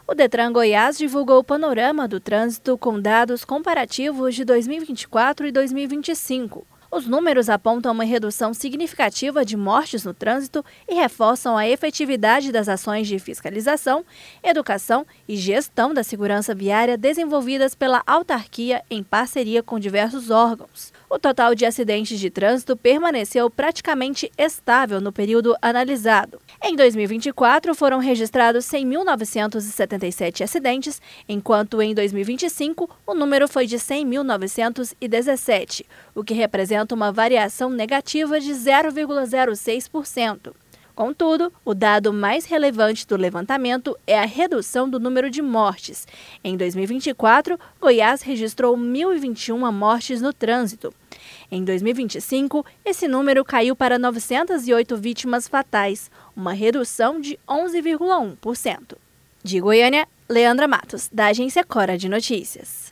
O Detran Goiás divulgou o panorama do trânsito com dados comparativos de 2024 e 2025. Os números apontam uma redução significativa de mortes no trânsito e reforçam a efetividade das ações de fiscalização, educação e gestão da segurança viária desenvolvidas pela autarquia em parceria com diversos órgãos. O total de acidentes de trânsito permaneceu praticamente estável no período analisado. Em 2024, foram registrados 100.977 acidentes, enquanto em 2025 o número foi de 100.917, o que representa uma variação negativa de 0,06%. Contudo, o dado mais relevante do levantamento é a redução do número de mortes. Em 2024, Goiás registrou 1.021 mortes no trânsito. Em 2025, esse número caiu para 908 vítimas fatais, uma redução de 11,1%. De Goiânia, Leandra Matos, da Agência Cora de Notícias.